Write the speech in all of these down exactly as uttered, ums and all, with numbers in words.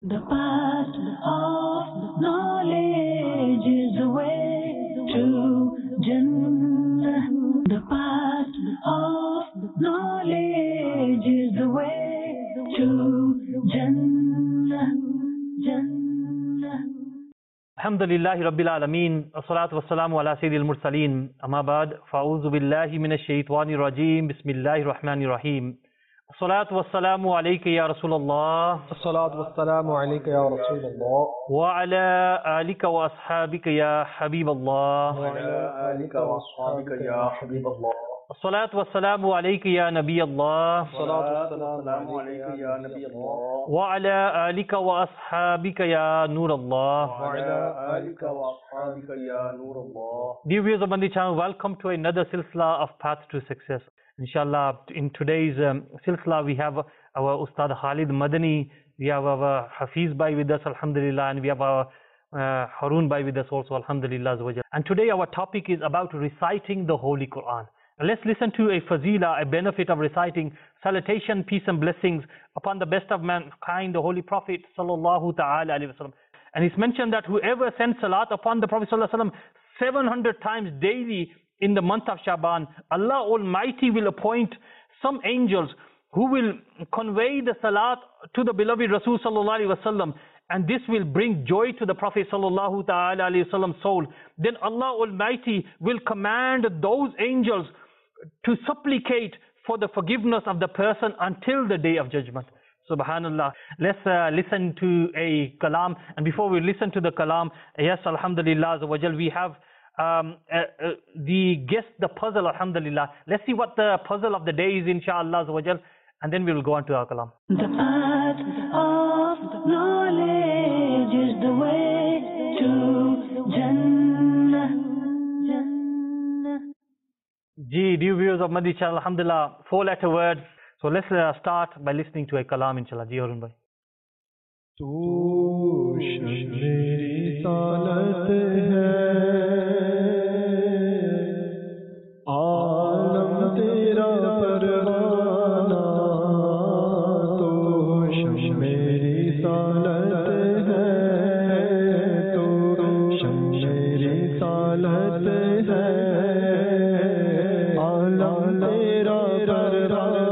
The path of knowledge is the way to Jannah. The path of knowledge is the way to Jannah. Jannah. Alhamdulillahi Rabbil Alameen. As-salatu was-salamu ala Sayyidil Mursaleen. Amma ba'd. Fa'udhu billahi minash shaitanir rajeem. Bismillahir Rahmanir Rahim. As-salatu was-salamu alayka ya Rasulullah. As-salatu was-salamu alayka ya Rasulullah. Wa ala alika wa ashabika ya Habiballah. Wa ala alika wa ashabika ya Habiballah. As-salatu was-salamu alayka ya Nabi Allah. As-salatu was-salamu alayka ya Nabi Allah. Wa ala alika wa ashabika ya Nur Allah. Wa ala alika wa ashabika ya Nur Allah. Dear viewers of Mandi channel, welcome to another silsila of Path to Success. Inshallah, in today's um, silsila we have our Ustad Khalid Madani, we have our Hafiz Bhai with us, Alhamdulillah, and we have our uh, Harun Bhai with us also, Alhamdulillah. And today our topic is about reciting the Holy Quran. Now let's listen to a fazila, a benefit of reciting. Salutation, peace and blessings upon the best of mankind, the Holy Prophet Sallallahu Ta'ala Alaihi Wasallam. And it's mentioned that whoever sends salat upon the Prophet Sallallahu Alaihi Wasallam seven hundred times daily in the month of Shaban, Allah Almighty will appoint some angels who will convey the salat to the beloved Rasul Sallallahu Alaihi Wasallam, and this will bring joy to the Prophet Sallallahu Ta'ala Alaihi Wasallam's soul. Then Allah Almighty will command those angels to supplicate for the forgiveness of the person until the day of judgment. Subhanallah. Let's uh, listen to a kalam, and before we listen to the kalam, yes, Alhamdulillah, we have um, uh, uh, the guest, the puzzle, Alhamdulillah. Let's see what the puzzle of the day is, inshallah, and then we will go on to our kalam. The path of knowledge is the way to Jannah. Jannah. Ji, dear viewers of Madi channel, Alhamdulillah, four letter words. So let's uh, start by listening to a kalam, inshallah. Ji Harun Bhai. Tu shab-e risalat hai, aalam tera parwana. Tu shab-e risalat hai, tu shab-e risalat hai, aalam tera parwana.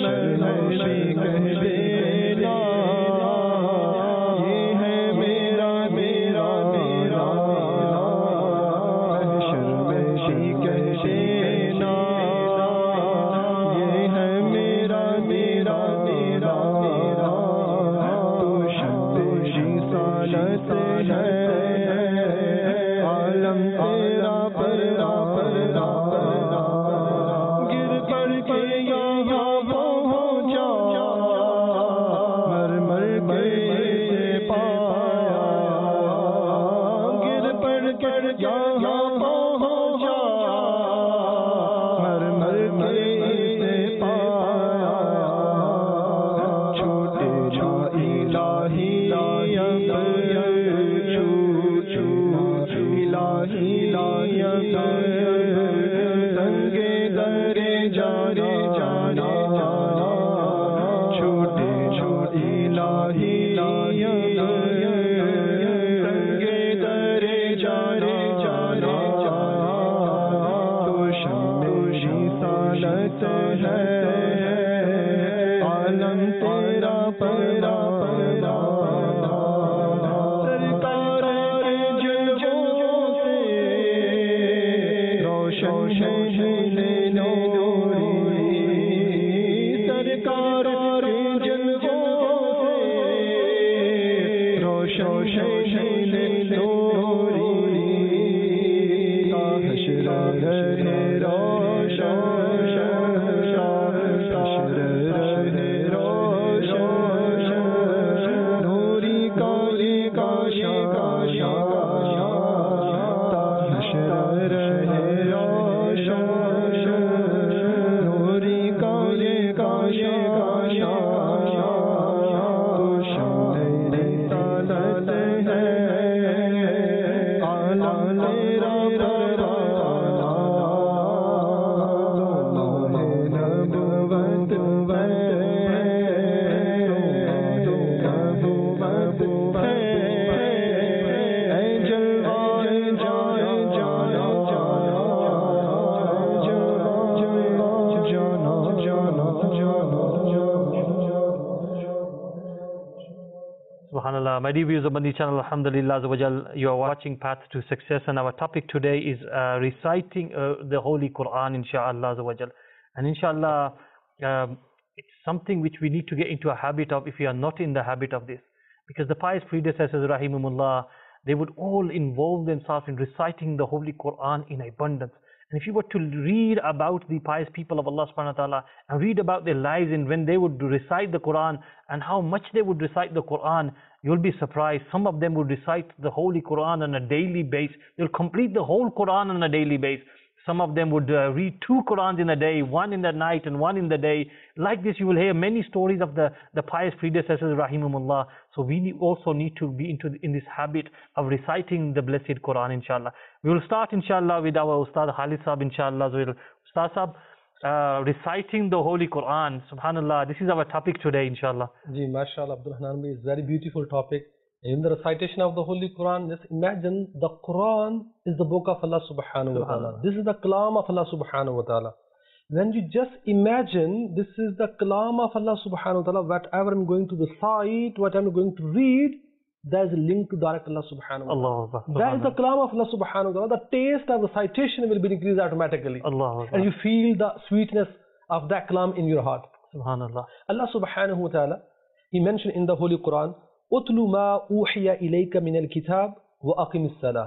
Subhanallah, my dear viewers of Madani channel, Alhamdulillah Azza wa Jal, you are watching Path to Success, and our topic today is uh, reciting uh, the Holy Quran, inshallah Azza wa Jal. And inshallah, um, it's something which we need to get into a habit of if we are not in the habit of this. Because the pious predecessors, rahimahumullah, they would all involve themselves in reciting the Holy Quran in abundance. And if you were to read about the pious people of Allah subhanahu wa ta'ala and read about their lives and when they would recite the Quran and how much they would recite the Quran, you'll be surprised. Some of them would recite the Holy Quran on a daily basis. They'll complete the whole Quran on a daily basis. Some of them would uh, read two Qurans in a day, one in the night and one in the day. Like this, you will hear many stories of the, the pious predecessors, rahimahumullah. So we need, also need to be into in this habit of reciting the blessed Quran, inshallah. We will start, inshallah, with our Ustad Khalid Sahab, inshallah. Ustad Sahab, uh, reciting the Holy Quran. Subhanallah, this is our topic today, inshallah. Ji, mashallah, Abdul Hanan bhai, it's a very beautiful topic. In the recitation of the Holy Quran, just imagine the Quran is the book of Allah subhanahu wa ta'ala. This is the kalam of Allah subhanahu wa ta'ala. When you just imagine this is the kalam of Allah subhanahu wa ta'ala, whatever I'm going to recite, what I'm going to read, there is a link to direct Allah subhanahu wa ta'ala. That is the kalam of Allah subhanahu wa ta'ala. The taste of recitation will be increased automatically. Allah. And you feel the sweetness of that kalam in your heart. Subhanallah. Allah subhanahu wa ta'ala, He mentioned in the Holy Quran, أُتْلُ مَا أُوحِيَ إِلَيْكَ مِنَ الْكِتَابِ وَأَقِمِ الصَّلَاةِ.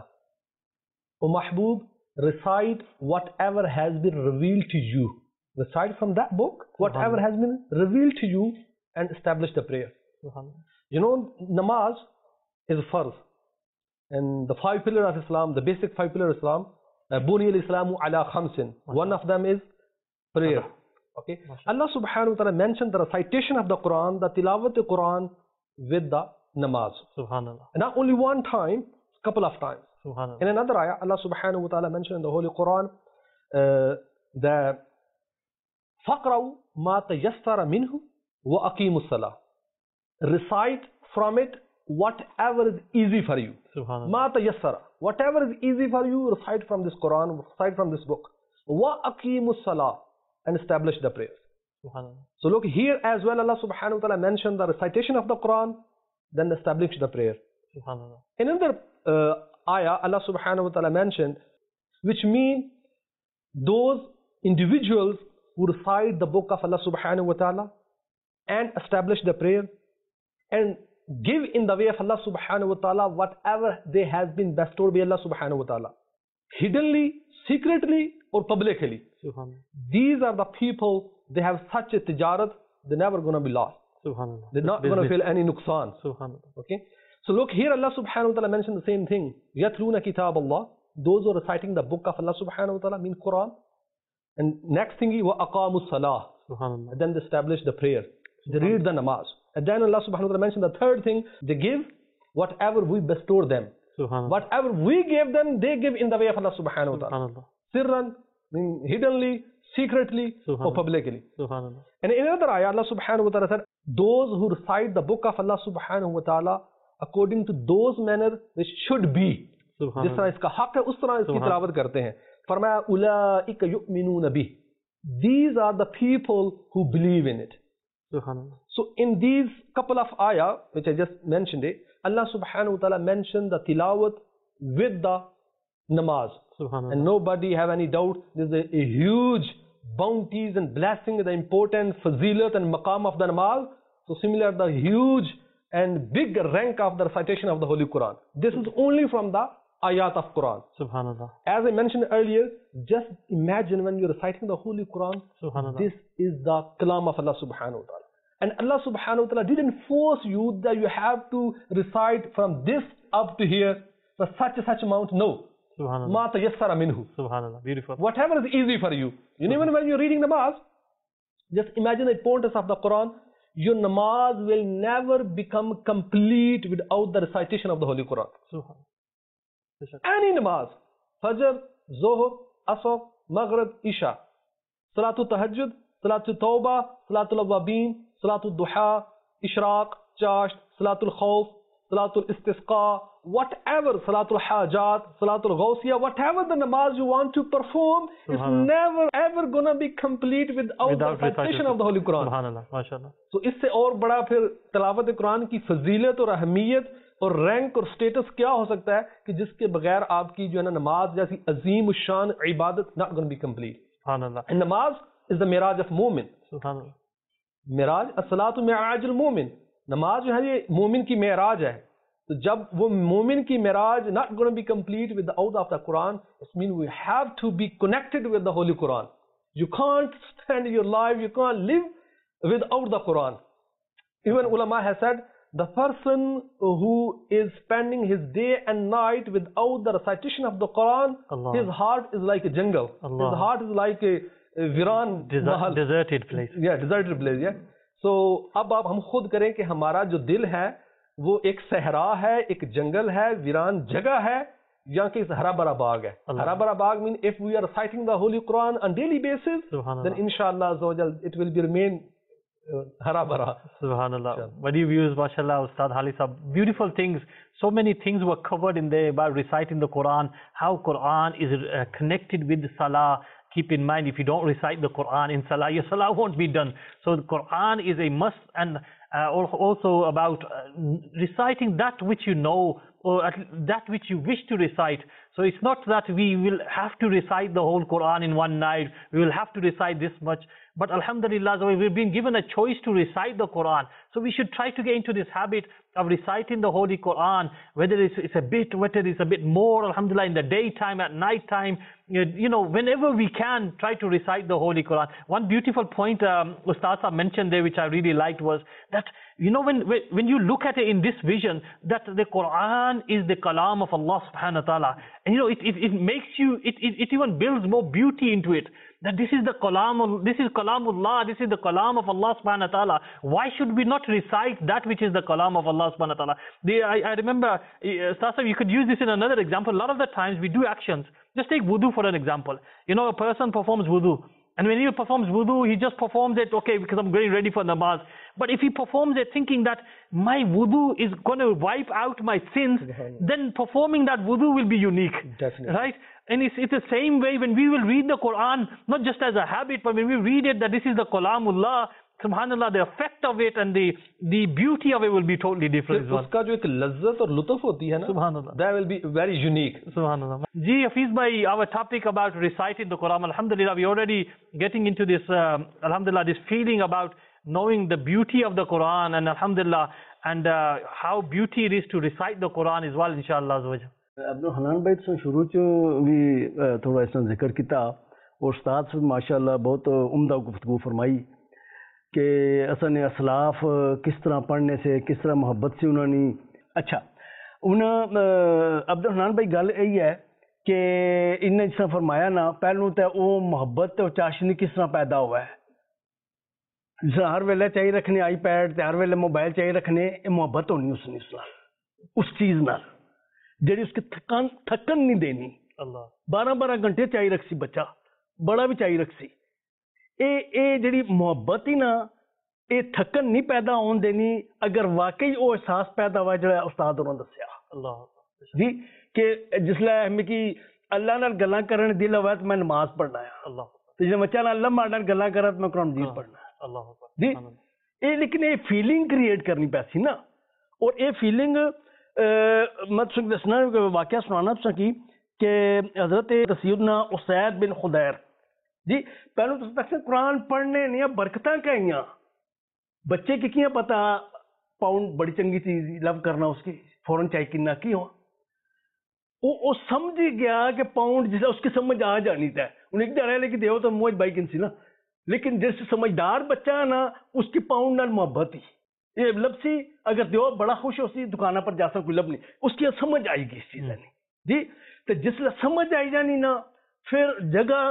O Mahbub, recite whatever has been revealed to you. Recite from that book whatever has been revealed to you and establish the prayer. You know, namaz is farz. And the five pillars of Islam, the basic five pillars of Islam, Buni al-Islamu ala khamsin. One of them is prayer. Okay. Allah subhanahu wa ta'ala mentioned the recitation of the Quran, the tilawat of the Quran with the namaz. Subhanallah. And not only one time, couple of times. Subhanallah. In another ayah, Allah subhanahu wa ta'ala mentioned in the Holy Quran uh, the فَقْرَوْا مَا تَيَسَّرَ مِنْهُ وَأَقِيمُوا الصَّلَاةِ. Recite from it whatever is easy for you. Subhanallah. مَا تَيَسَّرَ. Whatever is easy for you, recite from this Quran, recite from this book. وَأَقِيمُوا الصَّلَاةِ. And establish the prayers. Subhanallah. So look here as well, Allah subhanahu wa ta'ala mentioned the recitation of the Quran, then established the prayer. Subhanallah. In another uh, ayah, Allah subhanahu wa ta'ala mentioned, which mean those individuals who recite the book of Allah subhanahu wa ta'ala and establish the prayer and give in the way of Allah subhanahu wa ta'ala whatever they have been bestowed by Allah subhanahu wa ta'ala, hiddenly, secretly or publicly. Subhanallah. These are the people, they have such a tijarat, they're never going to be lost. Subhanallah. They're not going to feel any nuqsan. Subhanallah. Okay. So look here, Allah subhanahu wa ta'ala mentioned the same thing. Yatluna kitab Allah. Those who are reciting the book of Allah subhanahu wa ta'ala, mean Quran. And next thing is wa aqamu salah. Subhanallah. And then they establish the prayer. They read the namaz. And then Allah subhanahu wa ta'ala mentioned the third thing, they give whatever we bestow them. Subhanallah. Whatever we gave them, they give in the way of Allah subhanahu wa ta'ala. Subhanallah. Sirran, mean hiddenly, secretly or publicly. Subhanallah. And in another ayah, Allah subhanahu wa ta'ala said, those who recite the book of Allah subhanahu wa ta'ala according to those manner which should be. जिस तरह इसका हक है उस तरह इसकी तिलावत करते हैं. फरमाया उलाइक युमिनून बिह. These are the people who believe in it. Subhanallah. So in these couple of ayah which I just mentioned it, Allah subhanahu wa ta'ala mentioned the tilawat with the namaz. Subhanallah. And nobody have any doubt, there's a, a huge bounties and blessing, the important fazilat and maqam of the namaz. So similar the huge and big rank of the recitation of the Holy Quran. This is only from the ayat of Quran. Subhanallah. As I mentioned earlier, just imagine when you're reciting the Holy Quran, Subhanallah. this is the kalam of Allah subhanahu wa ta'ala. And Allah subhanahu wa ta'ala didn't force you that you have to recite from this up to here for such a such amount. No. Subhanallah. Ma tayassara minhu. Subhanallah. Beautiful. Whatever is easy for you. You know, even when you're reading namaz, just imagine the importance of the Quran. Your namaz will never become complete without the recitation of the Holy Quran. Subhanallah. Any namaz, Fajr, Zohar, Asr, Maghrib, Isha, Salatul Tahajjud, Salatul Tawbah, Salatul Awwabin, Salatul Duha, Ishraq, Chasht, Salatul Khawf, Salatul Istisqa, whatever, Salatul Hajat, Salatul Ghawsiyah, whatever the namaz you want to perform, it's never ever gonna be complete without, without the recitation of the Holy Quran. Subhanallah, MashaAllah. So इससे और बड़ा फिर तिलावत कुरान की फजीलत और अहमियत और रैंक और स्टेटस क्या हो सकता है कि जिसके बगैर आपकी जो है ना नमाज जैसी अजीम शान इबादत not going to be complete. Subhanallah. And namaz is the miraj of mu'min. Subhanallah. Miraj as-salatu mi'rajul mu'min. नमाज जो है ये मोमिन की मेराज है. तो जब वो मोमिन की Meraj not going to be complete without of the Quran, it means we have to be connected with the Holy Quran. You can't stand your life, you can't live without the Quran. Even ulama has said, the person who is spending his day and night without the recitation of the Quran, Allah. His heart is like a jungle. Allah. His heart is like a, a viran Desert, deserted place. Yeah, deserted place. Yeah. So अब आप हम खुद करें कि हमारा जो दिल है वो एक सहरा है, एक जंगल है, वीरान जगह है, या कि हरा भरा बाग है. हरा भरा बाग mean if we are reciting the Holy Quran on daily basis, then inshallah it will be remain uh, hara bhara. Subhanallah. Sure. Very views, mashallah, Ustad Khalid Sahab. Beautiful things. So many things were covered in there by reciting the Quran, how Quran is uh, connected with the Salah. Keep in mind, if you don't recite the Quran in Salah, your Salah won't be done. So the Quran is a must, and uh, also about uh, reciting that which you know, or that which you wish to recite. So it's not that we will have to recite the whole Quran in one night, we will have to recite this much. But alhamdulillah, we've been given a choice to recite the Quran. So we should try to get into this habit of reciting the Holy Quran, whether it's, it's a bit, whether it's a bit more, alhamdulillah, in the daytime, at night time, you know, whenever we can, try to recite the Holy Quran. One beautiful point um, Ustad Sahab mentioned there, which I really liked, was that, you know, when, when you look at it in this vision, that the Quran is the kalam of Allah subhanahu wa ta'ala. And you know, it, it, it makes you, it, it, it even builds more beauty into it. That this is the kalam of, this is kalamullah, this is the kalam of Allah subhanahu wa ta'ala. Why should we not recite that which is the kalam of Allah subhanahu wa ta'ala? The, I, I remember, uh, Ustad Sahab, you could use this in another example. A lot of the times we do actions. Just take wudu for an example. You know, a person performs wudu. And when he performs wudu, he just performs it, okay, because I'm getting ready for namaz. But if he performs it thinking that my wudu is going to wipe out my sins, then performing that wudu will be unique. Definitely. Right? And it's, it's the same way when we will read the Quran, not just as a habit, but when we read it that this is the Kalamullah, subhanallah, the effect of it and the the beauty of it will be totally different as well. उसका जो एक लज्जत और लुत्फ होती है ना, Subhanallah. that will be very unique. Subhanallah. Ji Hafiz bhai, our topic about reciting the Quran, alhamdulillah, we already getting into this, um, alhamdulillah, this feeling about knowing the beauty of the Quran, and alhamdulillah, and uh, how beauty it is to recite the Quran as well, inshallah. Abdul Hanan भाई तो शुरू चो भी थोड़ा इस जिक्र किया और उस्ताद से माशाअल्लाह बहुत उम्दा गुफ्तगू फरमाई कि असन ने असलाफ किस तरह पढ़ने से किस तरह मोहब्बत से उन्होंने अच्छा उन्हें अब्दुल हनान भाई गल यही है कि इन्हें जिस तरह फरमाया ना पहलू तो वो मोहब्बत और चाशनी किस तरह पैदा हुआ है जिस हर वेले चाहिए रखने आई पैड हर वेले मोबाइल चाहिए रखने मोहब्बत होनी उसने उस चीज़ नाल ਜਿਹੜੀ उसकी थकन थकन नहीं देनी अल्लाह बारह बारह घंटे चाहिए रख सी बच्चा बड़ा भी चाहिए रख सी ए ए ਜਿਹੜੀ ਮੁਹੱਬਤ ਹੀ ਨਾ ਇਹ थकन नहीं पैदा होने देनी अगर वाकई वो एहसास पैदा हुआ जो उस्ताद होना दसिया अल्लाह जी कि जिसले मिकी अल्लाह नाल गल्लां करन दिल होवे तो मैं नमाज पढ़ना है अल्लाह ते जे बच्चा नाल अल्लाह नाल गल्लां करा तो मैं कुरान मजीद पढ़ना है अल्लाह जी ये लेकिन ये फीलिंग क्रिएट करनी पैसी ना और ये फीलिंग मैं तुझे दसना वाकया सुनाना तुझे कि हजरत सैयदना उसैद बिन खुदैर जी पहले तो तक कुरान पढ़ने नहीं बरकतां कहियां बच्चे की कियां पता पाउंड बड़ी चंगी चीज लव करना उसकी फौरन चाहिए किन्ना की हो वो वो समझ ही गया कि पाउंड जिसे उसकी समझ आ जानी था उन्हें एक रह लेके देव तो मोज बाई किन सी ना लेकिन जिस समझदार बच्चा है ना उसकी पाउंड नाल मोहब्बत ही ये लबसी अगर दो बड़ा खुश हो सी दुकाना पर जा कोई लब नहीं उसकी समझ आएगी इस चीज नहीं जी तो जिसले समझ आई जानी ना फिर जगह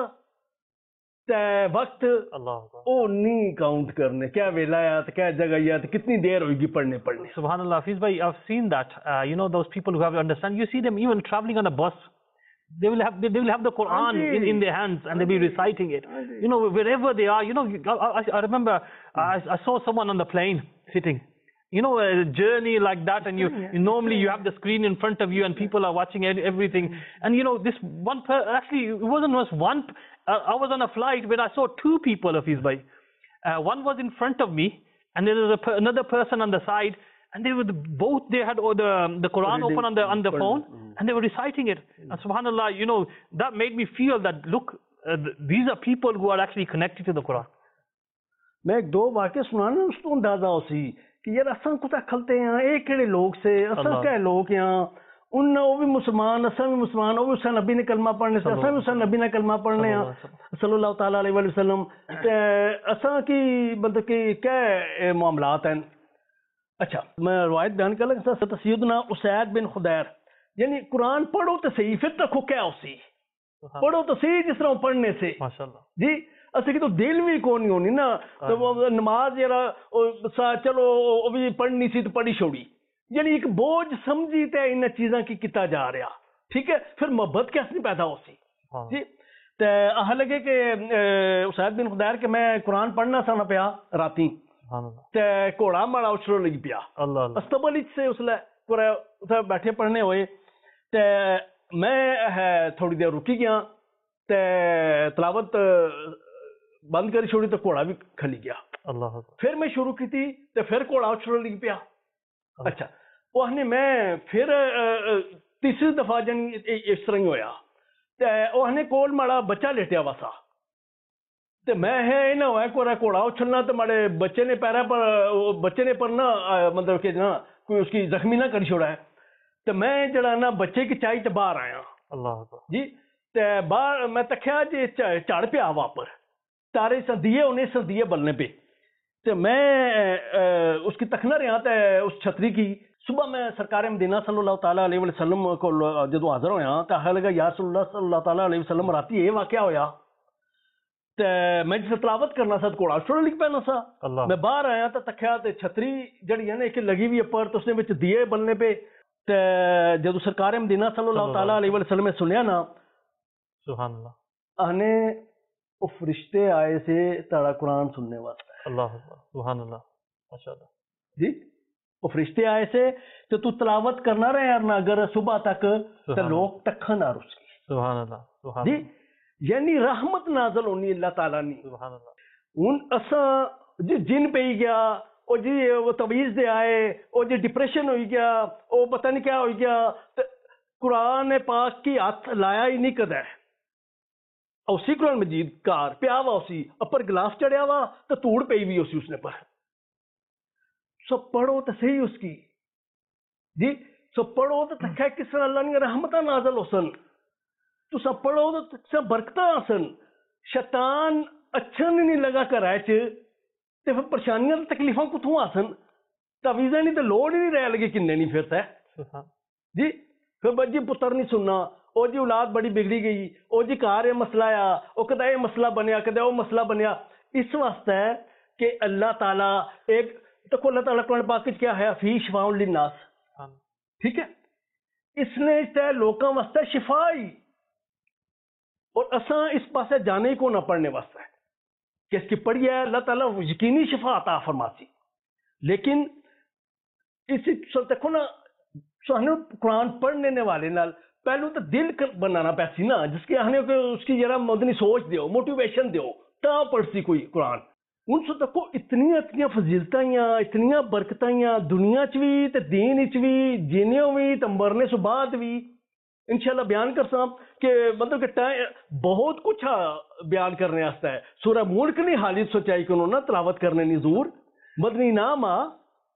ते वक्त अल्लाह ओ नहीं काउंट करने क्या वेला या तो क्या जगह या तो कितनी देर होगी पढ़ने पढ़ने Subhanallah, Hafiz bhai, I've seen that. Uh, you know those people who have to understand. You see them even traveling on a bus. They will have they, they will have the Quran in, in their hands and they'll be reciting it. You know, wherever they are. You know, I, I, I remember I, I saw someone on the plane sitting. You know, a journey like that, and you, you normally you have the screen in front of you, and people are watching everything. And you know, this one per actually it wasn't just one. Uh, I was on a flight where I saw two people of his bhai. Uh, one was in front of me, and there was a, another person on the side, and they were the, both they had oh, the the Quran open on the on the phone, and they were reciting it. And subhanallah, you know, that made me feel that look, uh, these are people who are actually connected to the Quran. मैं एक दो वाक्य सुनाना उसको अंदाजा उसी कि यार असा कुछ खलते हैं ये केड़े लोग से असा क्या लोग यहाँ उन वो भी मुसलमान असा भी मुसलमान वो भी उस नबी ने कलमा पढ़ने से असा भी उस नबी ने कलमा पढ़ने हैं सल्लल्लाहु ताला अलैहि वसल्लम असा की मतलब कि क्या मामलात हैं अच्छा मैं रवायत बयान कर लगा सैयदना उसैद बिन खुदैर यानी कुरान पढ़ो तो सही फिर तक क्या उसी पढ़ो तो सही जिस तरह पढ़ने से माशाअल्लाह जी असि की तो दिल भी कौन नहीं होनी ना तो वो नमाज जरा चलो वो भी पढ़नी सी तो पढ़ी छोड़ी यानी एक बोझ समझी ते इन चीज़ों की किता जा रहा ठीक है फिर मोहब्बत कैसे पैदा हो सी जी ते आह लगे कि उसैद बिन खुदैर के मैं कुरान पढ़ना सा ना पिया राती ते घोड़ा माड़ा उछलो लगी पिया अस्तबल से उसले पूरा उसे बैठे पढ़ने हुए ते मैं थोड़ी देर रुकी गया ते तलावत बंद करी छोड़ी तो घोड़ा भी खली गया अल्लाह फिर मैं शुरू की थी तो फिर घोड़ा उछल लग पिया अच्छा उसने मैं फिर तीसरी दफा जन इस तरह ही होया तो उसने कोल माड़ा बच्चा लेटिया वासा तो मैं है ना हुआ कोरा घोड़ा उछलना तो माड़े बच्चे ने पैरा पर बच्चे ने पर ना मतलब कि ना कोई उसकी जख्मी ना कर छोड़ा है तो मैं जरा ना बच्चे की चाय तो बाहर आया अल्लाह जी ते बाहर मैं तख्या जी झाड़ पिया हवा पर तारे संदिए उन्हें संदिए बलने पे तो मैं आ, उसकी तखना रहा था उस छतरी की सुबह मैं सरकार मदीना सल्लल्लाहु ताला अलैहि वसल्लम को जो हाजिर होया तो आखिर लगा यार सल्लल्लाहु ताला अलैहि वसल्लम राती ये वाकया होया तो मैं जिस तलावत करना सा घोड़ा छोड़ लिख पैना सा मैं बाहर आया तो तख्या तो छतरी जड़ी है ना एक लगी हुई है पर तो उसने विच दिए बलने पे तो जो सरकार मदीना सल्लल्लाहु ताला अलैहि वसल्लम ने सुनिया ना सुभान अल्लाह आने वो फरिश्ते आए से तारा कुरान सुनने वास्ते अल्लाह सुभान अल्लाह माशाअल्लाह जी वो फरिश्ते आए से तो तू तलावत करना रहे यार ना अगर सुबह तक तो लोग तखन आ उसकी Subhanallah. जी Subhanallah. यानी रहमत नाजल होनी अल्लाह ताला नी Subhanallah. हूं असा जी जिन पई गया ओ जी वो तवीज दे आए ओ जी डिप्रेशन हो गया ओ पता नहीं क्या हो गया ते कुरान पाक की हाथ लाया ही नहीं कदा उसी कुरान मजीद कार पिया वा उसी अपर गिलास चढ़िया वा तो धूड़ पई भी उसी उसने पर सब पढ़ो तो सही उसकी जी सब पढ़ो तो तक्या किस तरह अल्लाह ने रहमत नाजल होसन तो सब पढ़ो तो सब बरकत आसन शैतान अच्छा नहीं लगा कराए च ते फिर परेशानियां तो तकलीफां कुत्थों आसन तवीज़ा नहीं तो लोड़ ही नहीं रह लगी किन्ने नहीं फिरता है Subhan- जी फिर बच्ची पुत्र नहीं सुनना ओ जी औलाद बड़ी बिगड़ी गई ओ जी घर ये मसला आ ओ कदा ये मसला बनया कदा वो मसला बनया इस वास्ते है कि अल्लाह ताला एक देखो अल्लाह ताला कुरान पाक च क्या है फी शिफाउन लिन्नास Subhan- ठीक है इसने ते लोकां वास्ते शिफा ही और असा इस पासे जाने ही को ना पढ़ने वास्ते है कि इसकी पढ़ी है अल्लाह ताला यकीनी शिफा अता फरमाती लेकिन इस देखो ना सानू कुरान पढ़ने ने वाले नाल पहलू तो दिल कर बनाना पैसी ना जिसके आने को उसकी जरा मदनी सोच दियो मोटिवेशन दियो ता पढ़सी कोई कुरान हूं सो देखो इतनियां इतनियां फजीलतां इतनियां बरकतां दुनिया च भी ते दीन च भी जीने भी ते मरने सो बाद भी इंशाल्लाह बयान करसा कि मतलब कि टाइम बहुत कुछ आ बयान करने वास्ते है सूरह मुल्क ने हालित सोचाई को ना तलावत करने नी जरूर मदनी नाम आ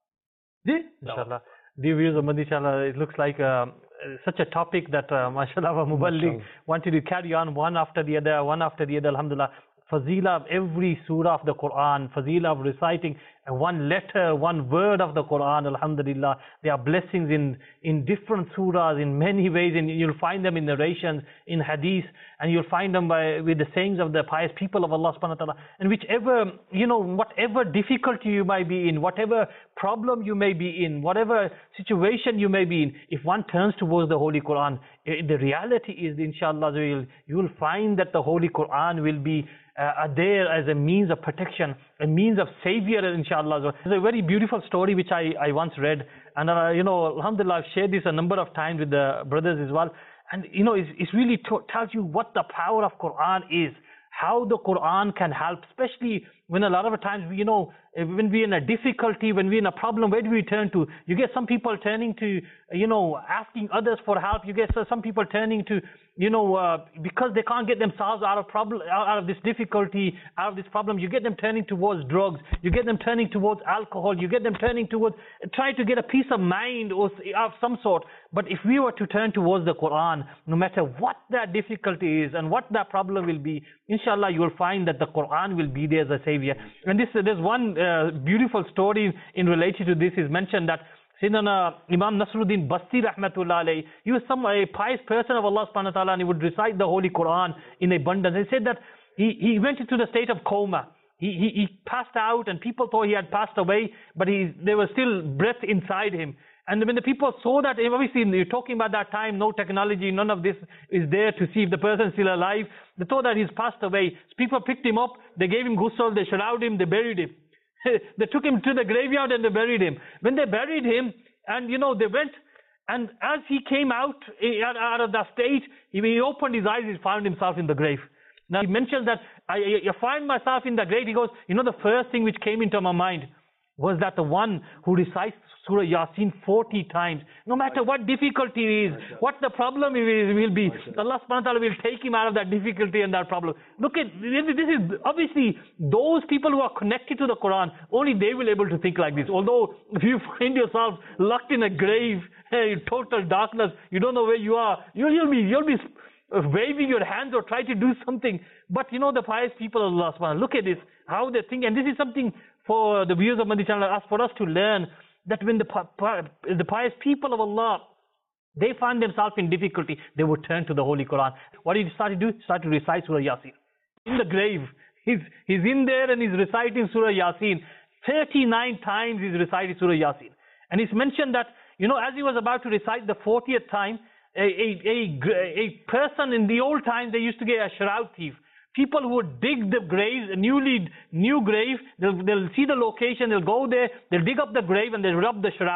जी Inshallah. Dear viewers of Madinah, inshallah, it looks like uh, such a topic that, uh, mashallah, wa Muballigh wanted to carry on one after the other, one after the other, alhamdulillah. Fazila of every surah of the Quran, fazila of reciting one letter, one word of the Quran, alhamdulillah. There are blessings in, in different surahs in many ways, and you'll find them in narrations, in hadith, and you'll find them by, with the sayings of the pious people of Allah subhanahu wa ta'ala. And whichever, you know, whatever difficulty you might be in, whatever problem you may be in, whatever situation you may be in, if one turns towards the Holy Quran, the reality is, inshallah, you'll, you'll find that the Holy Quran will be uh, there as a means of protection, a means of savior, inshallah. There's a very beautiful story which I, I once read, and uh, you know, alhamdulillah, I've shared this a number of times with the brothers as well. And you know, it's, it's really to, tells you what the power of Quran is, how the Quran can help, especially when a lot of times, you know, when we're in a difficulty, when we're in a problem, where do we turn to? You get some people turning to, you know, asking others for help. You get some people turning to, you know, uh, because they can't get themselves out of problem, out of this difficulty, out of this problem. You get them turning towards drugs. You get them turning towards alcohol. You get them turning towards trying to get a peace of mind or of some sort. But if we were to turn towards the Quran, no matter what that difficulty is and what that problem will be, inshallah, you will find that the Quran will be there as a savior. And this, there's one uh, beautiful story in relation to this is mentioned that Sayyidina Imam Nasruddin Basti rahmatullah alayhi, he was some a pious person of Allah subhanahu wa ta'ala, and he would recite the Holy Quran in abundance. He said that he, he went into the state of coma. He, he, he passed out and people thought he had passed away, but he, there was still breath inside him. And when the people saw that, obviously you're talking about that time, no technology, none of this is there to see if the person is still alive. They thought that he's passed away. So people picked him up, they gave him ghusl, they shrouded him, they buried him. They took him to the graveyard and they buried him. When they buried him, and you know, they went, and as he came out, out of that state, he, he opened his eyes, he found himself in the grave. Now he mentions that, I, I find myself in the grave. He goes, you know, the first thing which came into my mind was that the one who recites Surah Yasin forty times, no matter what difficulty is, what the problem is, will be, Allah subhanahu wa ta'ala will take him out of that difficulty and that problem. Look at, this is obviously those people who are connected to the Quran, only they will be able to think like this. Although if you find yourself locked in a grave, hey, total darkness, you don't know where you are, you'll, you'll be, you'll be waving your hands or try to do something. But you know, the pious people of Allah subhanahu wa ta'ala, look at this, how they think, and this is something for the viewers of Madinah channel, for us to learn, that when the, the pious people of Allah, they find themselves in difficulty, they would turn to the Holy Quran. What did he start to do? He started to recite Surah Yasin. In the grave, he's, he's in there and he's reciting Surah Yasin. thirty-nine times he's reciting Surah Yasin. And it's mentioned that, you know, as he was about to recite the fortieth time, a, a, a, a person in the old times, they used to get a shroud thief. People who would dig the grave, a newly new grave, they'll, they'll see the location, they'll go there, they'll dig up the grave and they'll rub the shroud.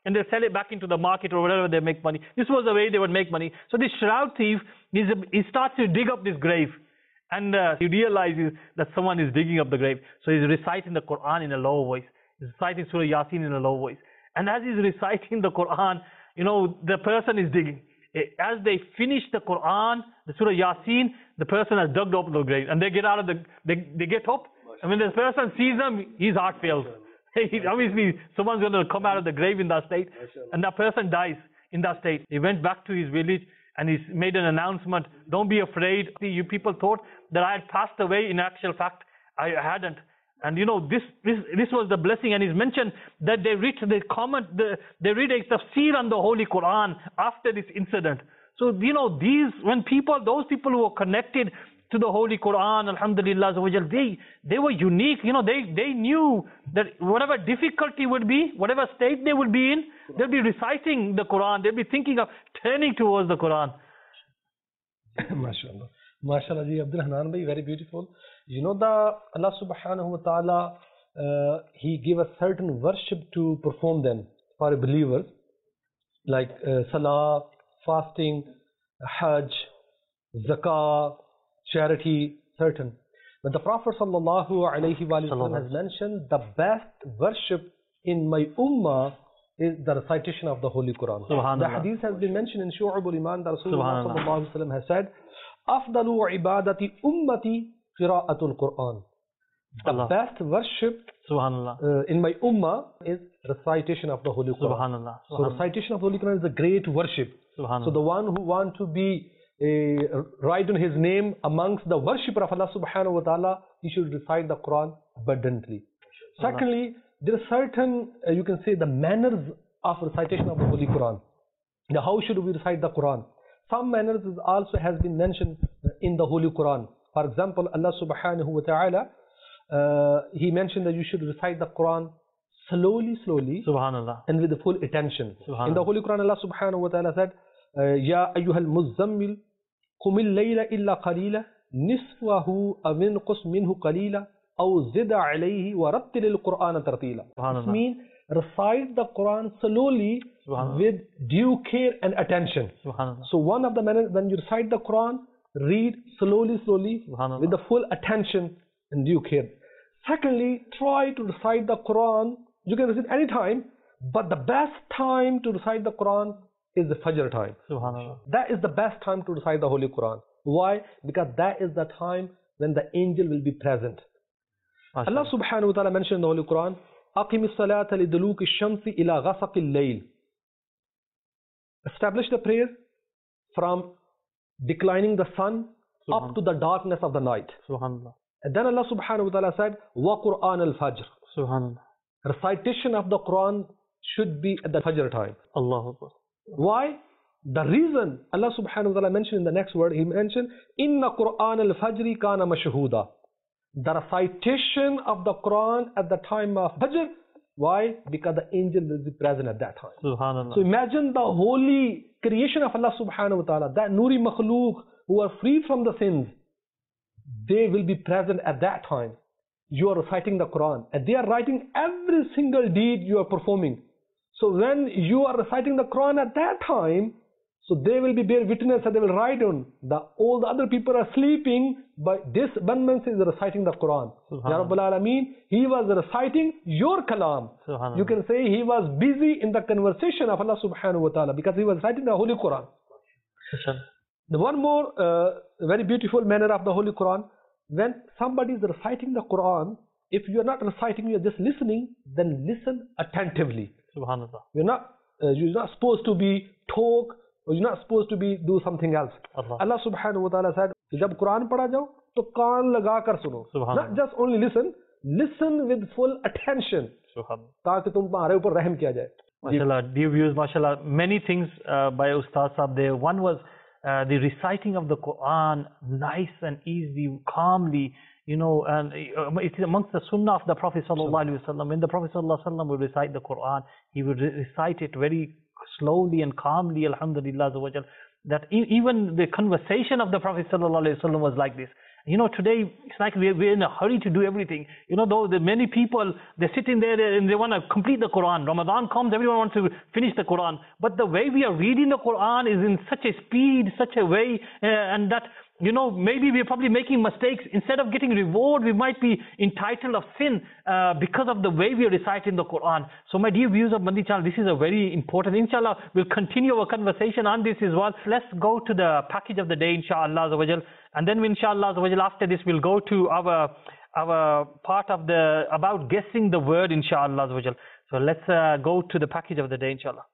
and they sell it back into the market or whatever they make money. This was the way they would make money. So this shroud thief, he's, he starts to dig up this grave. And uh, he realizes that someone is digging up the grave. So he's reciting the Quran in a low voice. He's reciting Surah Yasin in a low voice. And as he's reciting the Quran, you know, the person is digging. As they finish the Quran, the Surah Yasin, the person has dug up the grave. And they get out of the, they, they get up. And when the person sees them, his heart fails. Obviously, someone's going to come out of the grave in that state. And that person dies in that state. He went back to his village and he made an announcement. Don't be afraid. You people thought that I had passed away. In actual fact, I hadn't. And you know, this this this was the blessing. And he's mentioned that they read the comment, the, they read a tafsir on the Holy Quran after this incident. So you know, these when people, those people who were connected to the Holy Quran, alhamdulillah, they they were unique. You know, they they knew that whatever difficulty would be, whatever state they would be in, they'll be reciting the Quran. They'll be thinking of turning towards the Quran. MashaAllah. MashaAllah ji, Abdul Hanan bhai, very beautiful. You know, the Allah subhanahu wa ta'ala, uh, He gave a certain worship to perform them for believers, like uh, salah, fasting, hajj, zakah, charity, certain. But the Prophet sallallahu alayhi wa sallam has mentioned the best worship in my ummah is the recitation of the Holy Quran. The hadith has been mentioned in Shu'ab al-Iman that Rasulullah sallallahu alayhi wa sallam has said, Afdalu ibadati ummati qira'atul Quran. The Allah. Best worship uh, in my ummah is recitation of the Holy Quran. Subhanallah. So recitation of the Holy Quran is a great worship. So the one who want to be uh, write on his name amongst the worshipper of Allah subhanahu wa ta'ala, he should recite the Quran abundantly. Allah. Secondly, there are certain, uh, you can say, the manners of recitation of the Holy Quran. Now, how should we recite the Quran? Some manners is also has been mentioned in the Holy Quran. For example, Allah subhanahu wa ta'ala, uh, He mentioned that you should recite the Quran slowly, slowly, Subhanallah, and with the full attention. In the Holy Quran, Allah subhanahu wa ta'ala said, Ya ayyuhal muzammil, qumil layla illa qalila, nisfahu aw inqus minhu qalila, aw zid alayhi wa rattilil Qur'ana tartila. This means recite the Quran slowly with due care and attention. So one of the manners, when you recite the Quran, read slowly, slowly with the full attention and due care. Secondly, try to recite the Quran. You can recite any time, but the best time to recite the Quran is the Fajr time. That is the best time to recite the Holy Quran. Why? Because that is the time when the angel will be present. Allah subhanahu wa ta'ala mentioned in the Holy Quran, أَقِمِ الصَّلَاةَ لِدُلُوكِ الشَّمْسِ إِلَى غَسَقِ اللَّيْلِ. Establish the prayer from declining the sun up to the darkness of the night. And then Allah subhanahu wa ta'ala said, وَقُرْآنَ الْفَجْرِ. Recitation of the Quran should be at the Fajr time. Allah. Why? The reason Allah subhanahu wa ta'ala mentioned in the next word, He mentioned, Inna Qur'an al-Fajri kana mashhuda. The recitation of the Quran at the time of Fajr. Why? Because the angel will be present at that time. So imagine the holy creation of Allah subhanahu wa ta'ala, that Nuri Makhluk who are free from the sins. They will be present at that time. You are reciting the Quran and they are writing every single deed you are performing. So when you are reciting the Quran at that time, so they will be bear witness and they will write on. The, all the other people are sleeping, but this abundance is reciting the Quran. Ya Rabbal Alameen, he was reciting your kalam. You can say he was busy in the conversation of Allah subhanahu wa ta'ala because he was reciting the Holy Quran. The one more uh, very beautiful manner of the Holy Quran, when somebody is reciting the Quran, if you are not reciting, you are just listening, then listen attentively. Subhanallah. You're not, uh, you're not supposed to be talk, or you're not supposed to be do something else. Allah, Allah subhanahu wa ta'ala said, जब कुरान पढ़ा जाओ तो कान लगा कर सुनो. Not just only listen, listen with full attention. ताकि तुम्हारे ऊपर रहम किया जाए. MashaAllah, dear viewers, MashaAllah, many things uh, by Ustaz Sahab there. One was uh, the reciting of the Quran, nice and easy, calmly. You know, and it is amongst the sunnah of the Prophet sallallahu alaihi wasallam. When the Prophet sallallahu alaihi wasallam would recite the Quran, he would recite it very slowly and calmly, alhamdulillah, that even the conversation of the Prophet sallallahu alaihi wasallam was like this. You know, today it's like we're, we're in a hurry to do everything. You know, though the many people, they're sitting there and they want to complete the Quran. Ramadan comes, everyone wants to finish the Quran. But the way we are reading the Quran is in such a speed, such a way, uh, and that, you know, maybe we're probably making mistakes. Instead of getting reward, we might be entitled of sin uh, because of the way we are reciting the Quran. So my dear viewers of Madani channel, this is a very important. Inshallah, we'll continue our conversation on this as well. Let's go to the package of the day, inshallah. And then inshallah, after this, we'll go to our our part of the, about guessing the word, inshallah. So let's uh, go to the package of the day, inshallah.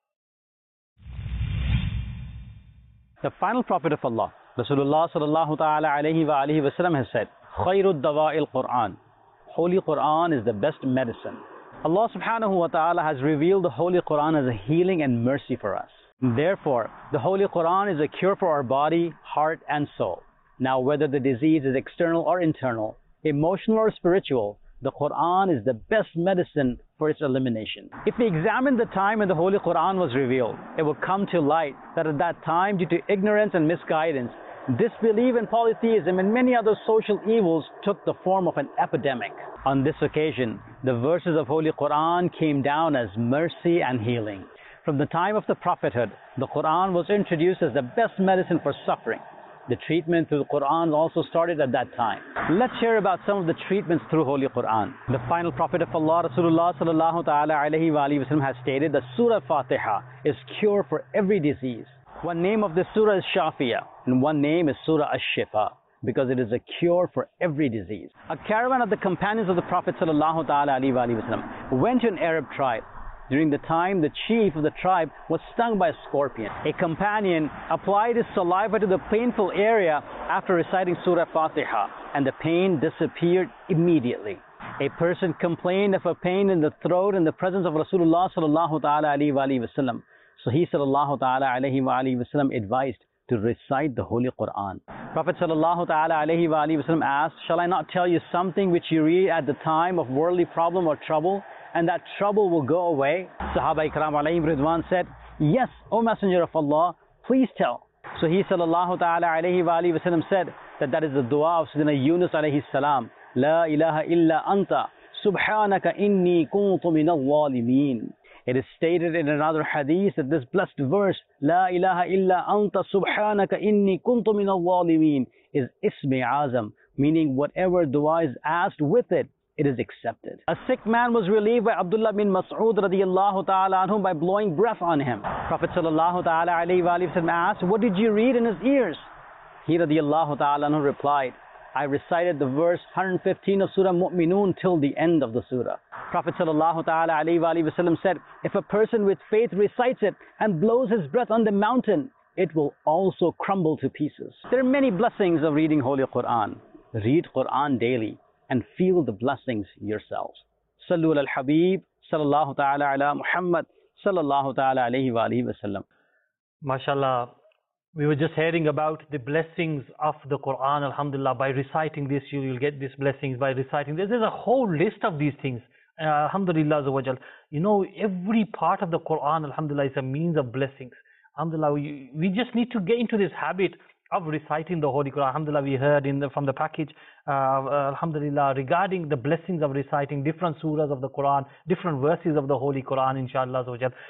The final prophet of Allah, Rasulullah sallallahu ta'ala alayhi wa alihi wa sallam, has said, Khairud dawa'il Quran. Holy Quran is the best medicine. Allah subhanahu wa ta'ala has revealed the Holy Quran as a healing and mercy for us. Therefore, the Holy Quran is a cure for our body, heart and soul. Now, whether the disease is external or internal, emotional or spiritual, the Quran is the best medicine for its elimination. If we examine the time when the Holy Quran was revealed, it will come to light that at that time, due to ignorance and misguidance, disbelief in polytheism and many other social evils took the form of an epidemic. On this occasion, the verses of Holy Quran came down as mercy and healing. From the time of the prophethood, the Quran was introduced as the best medicine for suffering. The treatment through the Quran also started at that time. Let's hear about some of the treatments through Holy Quran. The final prophet of Allah, Rasulullah sallallahu ta'ala alayhi wa alihi wa sallam, has stated that Surah Fatiha is cure for every disease. One name of this surah is Shafiyah, and one name is Surah Ash-Shifa, because it is a cure for every disease. A caravan of the companions of the Prophet sallallahu ta'ala alayhi wa alihi wa sallam went to an Arab tribe. During the time, the chief of the tribe was stung by a scorpion. A companion applied his saliva to the painful area after reciting Surah Fatiha, and the pain disappeared immediately. A person complained of a pain in the throat in the presence of Rasulullah sallallahu ta'ala alayhi wa alihi wa sallam. So he sallallahu ta'ala alayhi wa alihi wa sallam advised to recite the Holy Quran. Prophet sallallahu ta'ala alayhi wa alihi wa sallam asked, shall I not tell you something which you read at the time of worldly problem or trouble, and that trouble will go away? Sahaba ikram alayhim ridwan said, yes, O Messenger of Allah, please tell. So he sallallahu ta'ala alayhi wa alihi wa sallam said that that is the dua of Sayyidina Yunus alayhi salam. La ilaha illa anta, subhanaka inni kuntu min al-zalimin. It is stated in another hadith that this blessed verse, La ilaha illa anta, subhanaka inni kuntu min al-zalimin, is ismi azam, meaning whatever dua is asked with it, it is accepted. A sick man was relieved by Abdullah bin Mas'ud radiyallahu ta'ala anhu by blowing breath on him. Prophet sallallahu ta'ala alayhi wa sallam asked, what did you read in his ears? He radiyallahu ta'ala anhu replied, I recited the verse one hundred fifteen of Surah Mu'minun till the end of the surah. Prophet sallallahu ta'ala alayhi wa sallam said, if a person with faith recites it and blows his breath on the mountain, it will also crumble to pieces. There are many blessings of reading Holy Quran. Read Quran daily and feel the blessings yourselves. Sallu al Habib, sallallahu ta'ala ala Muhammad, sallallahu ta'ala alayhi wa alihi wa sallam. MashaAllah, we were just hearing about the blessings of the Quran, alhamdulillah. By reciting this, you will get these blessings. By reciting this, there's a whole list of these things. Uh, alhamdulillah, azawajal. You know, every part of the Quran, alhamdulillah, is a means of blessings. Alhamdulillah, we, we just need to get into this habit of reciting the Holy Quran. Alhamdulillah, we heard in the, from the package, uh, uh, alhamdulillah, regarding the blessings of reciting different surahs of the Quran, different verses of the Holy Quran, inshallah.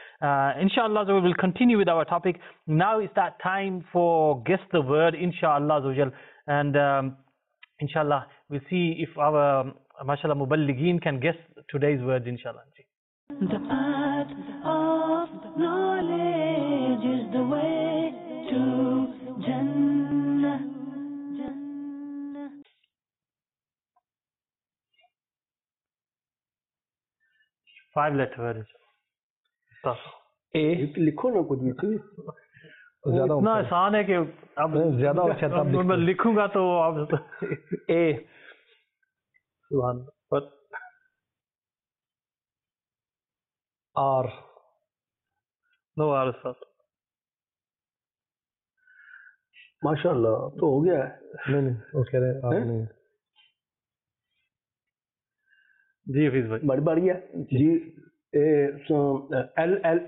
Uh, inshallah, we will continue with our topic. Now it's that time for Guess the Word, inshallah. And um, inshallah, we'll see if our, um, mashallah, muballigeen can guess today's words, inshallah. The path of knowledge is the way to Jannah, Jannah. Five letter word. Tough. A लिखो ना कुछ भी ज़्यादा इतना आसान है कि अब ज़्यादा अच्छा तब मैं लिखूंगा तो आप A सुभान पर R नो आर सर माशाल्लाह तो हो गया है नहीं नहीं वो कह रहे हैं आप नहीं जी हफीज भाई बड़ी बढ़िया जी A L L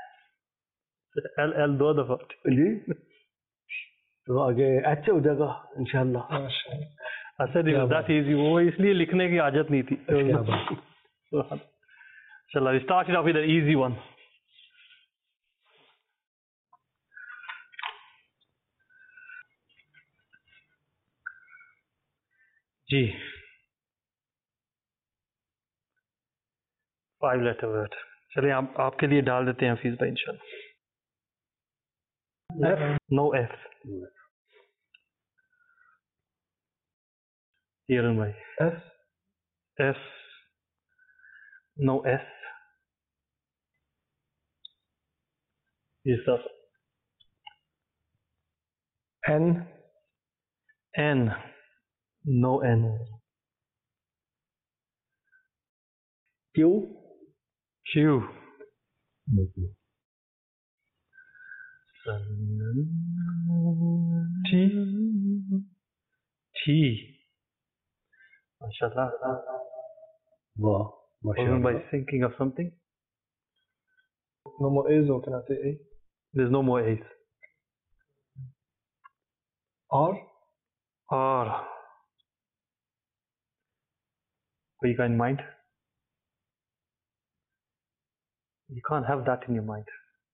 L L दो दफा जी तो आगे एच हो जाएगा इंशाल्लाह I said it was that easy. वो इसलिए लिखने की आदत नहीं थी. Shall we start it off with an easy one? Ji. Five letter word. चलिए आप आपके लिए डाल देते हैं हफीज भाई इंशाल्लाह. F. No F. Hiran भाई. S. S. No S. Yes sir. N. N. No N. Q. Q. T. T. MashaAllah. Wow. Wasn't by thinking of something? No more A's, or can I say A? There's no more A's. R. R. What you got in mind? You can't have that in your mind.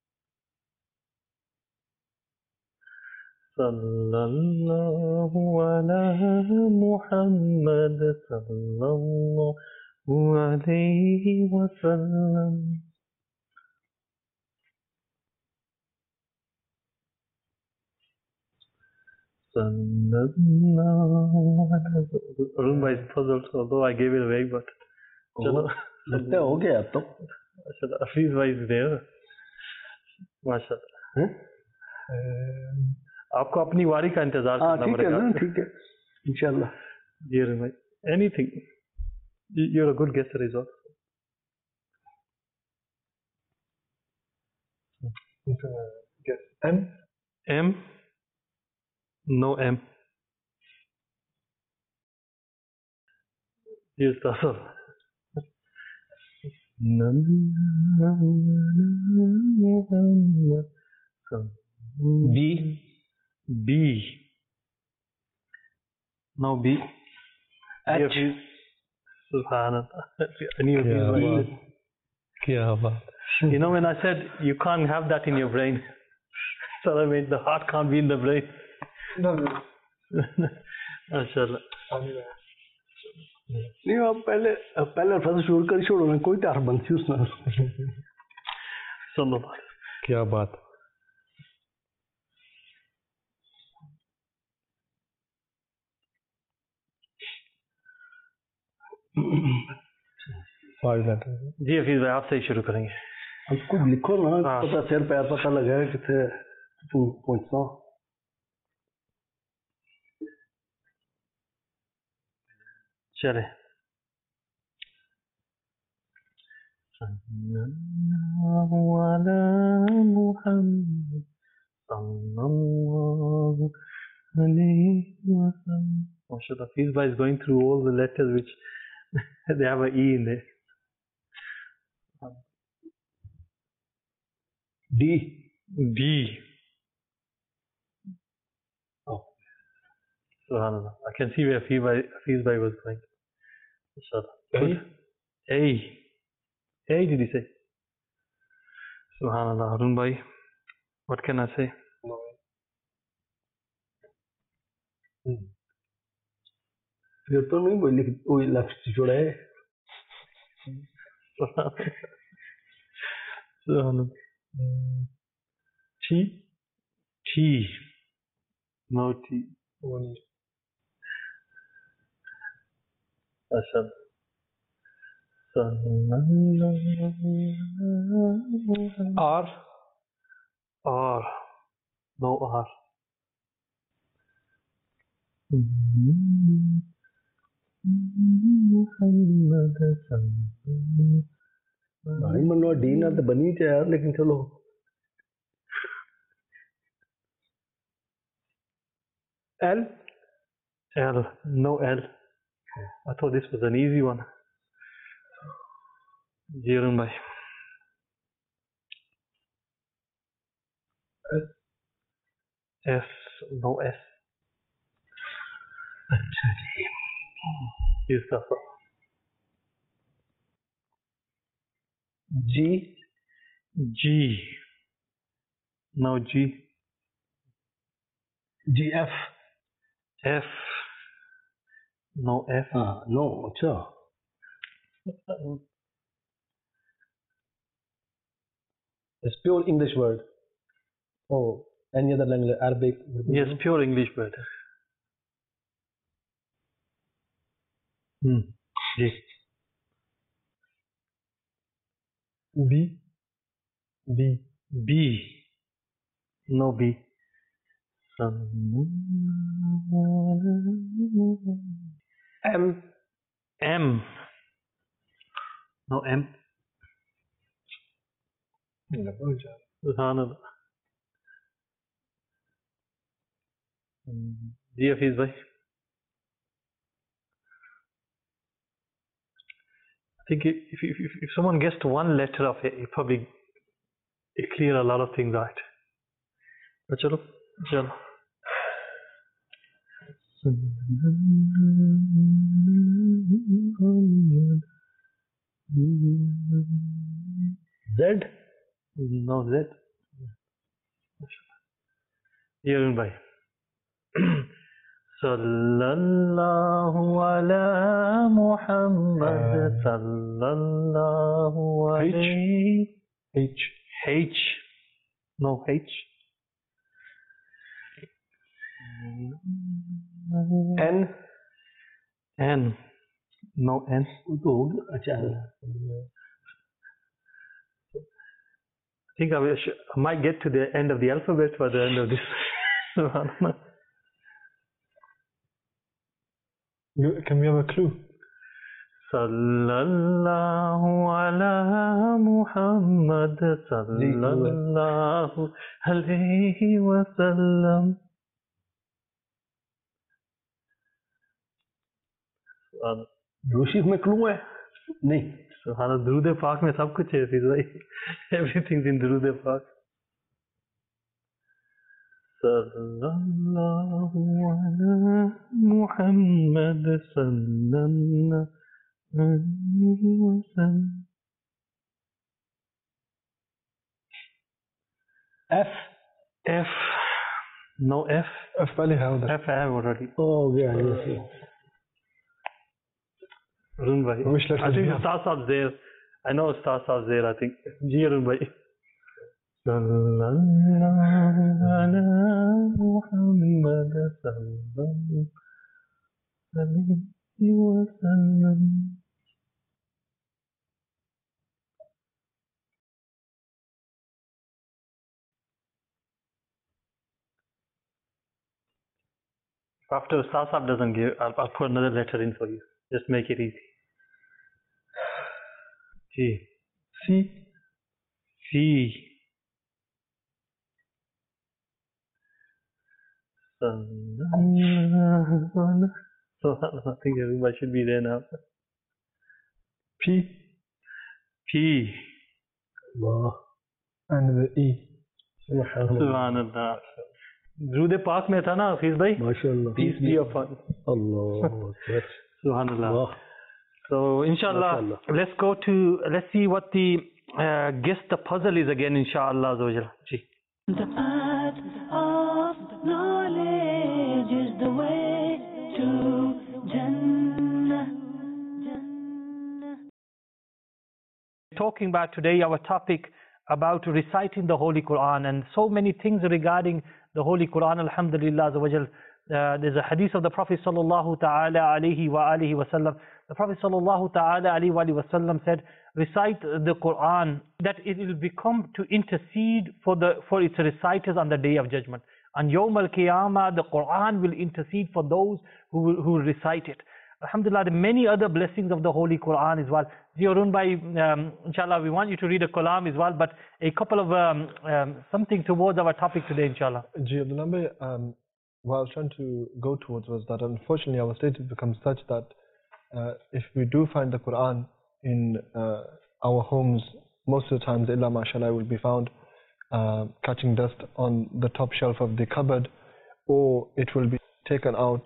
Sallallahu ala Muhammad sallallahu alayhi wa sallam. Arun bhai is puzzled, although I gave it away, but chalo. लगता है हो गया अब तो. MashaAllah, Hafiz bhai is there. MashaAllah. आपको अपनी वारी का इंतजार हाँ करना ठीक है पड़ेगा. ना, ठीक है इंशाल्लाह. जी अरुण भाई. Anything. You- You're a good guesser as well. Guess. M. M. No M. Yes, sir. B. B. No B. H. Subhanallah. I knew it was right. Kya baat. You know, when I said you can't have that in your brain, so I mean the heart can't be in the brain. No, no. MashaAllah. नहीं आप पहले पहले अल्फाज शुरू कर छोड़ो ना, कोई तार बनती उसना. Sallallahu. Kya baat. Five letters. जी हफीज भाई आपसे ही शुरू करेंगे. अब कुछ लिखो ना, हाँ. पता सिर पैर पता लगा है कितने पहुंचना. चले. Sallallahu ala Muhammad sallallahu alayhi wa sallam. MashaAllah, Hafiz bhai is going through all the letters which they have an E in there. D. D. Oh. Subhanallah. I can see where Hafiz bhai, Hafiz bhai was going. MashaAllah. Good. A. A did he say? Subhanallah. Harun bhai, what can I say? No. फिर तो नहीं कोई लिख कोई लफ्ज जोड़ा है. Subhanallah. T. T. No T. One. Asad. R. R. No R. भाई मनो डी ना तो बनी थे यार, लेकिन चलो. L. L. No L. I thought this was an easy one. Jiran bhai. S. S. No S. Yes, sir. G. G. No G. G F. F. No F. Ah, no, acha. It's pure English word. Oh, any other language, Arabic? Yes, pure English word. Hmm. G. B. B. B. No B. M. M. No M. Subhanallah. G F is by. I think if, if, if, if someone gets to one letter of it, it probably it clear a lot of things out. But chalo, chalo. Z. No Z. Here by. Sallallahu ala Muhammad sallallahu alayhi. H. H. No H. N. N. No N. I think I, will, I might get to the end of the alphabet by the end of this. You, can we have a clue? Sallallahu ala Muhammad sallallahu alayhi wa sallam. Joshi में clue है नहीं सुभान दुरूद पाक में सब कुछ है फिर भाई एवरीथिंग इन दुरूद पाक सल्लल्लाहु अला मुहम्मद सल्लल्लाहु अलैहि वसल्लम. F. F. No F. F पहले है उधर. F I have already. Oh yeah, yes. Arun bhai. I think Ustaz Saab's there. I know Ustaz Saab's there, I think. Ji Arun bhai. Sallallahu ala Muhammad sallallahu alayhi wa sallam. After Ustaz Saab doesn't give, I'll, I'll put another letter in for you. Just make it easy. G. C. C. So I think everybody should be there now. P. P. Allah. And the E. Subhanallah. Durood Pak mein tha na, Hafiz bhai? MashaAllah. Peace be upon. Allah. Subhanallah. So inshallah, let's go to, let's see what the, uh, guess the puzzle is again, inshallah. Ji. The path of knowledge is the way to Jannah. Jannah. Talking about today our topic about reciting the Holy Quran, and so many things regarding the Holy Quran, alhamdulillah. Uh, there's a hadith of the Prophet sallallahu ta'ala alayhi wa alihi wa sallam. The Prophet sallallahu ta'ala alayhi wa alihi wa sallam said, recite the Quran, that it will become to intercede for the for its reciters on the Day of Judgment. On Yawm al-Qiyamah, the Quran will intercede for those who will, who recite it. Alhamdulillah, there are many other blessings of the Holy Quran as well. Ziorun bhai, um, inshallah, we want you to read a kalam as well, but a couple of um, um, something towards our topic today, inshallah. Ji Abdul Nabi, um, what I was trying to go towards was that unfortunately our state has become such that uh, if we do find the Quran in uh, our homes, most of the times, illa mashallah, will be found uh, catching dust on the top shelf of the cupboard, or it will be taken out